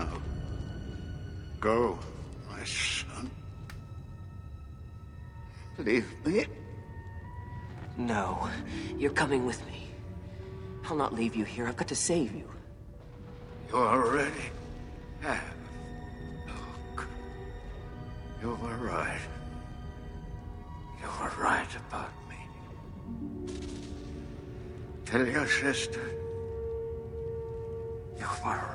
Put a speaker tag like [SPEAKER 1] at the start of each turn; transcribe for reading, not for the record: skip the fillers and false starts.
[SPEAKER 1] now. Go, my son. Leave me.
[SPEAKER 2] No, you're coming with me. I'll not leave you here. I've got to save you.
[SPEAKER 1] You already have. Look, you were right. You were right about me. Tell your sister. You were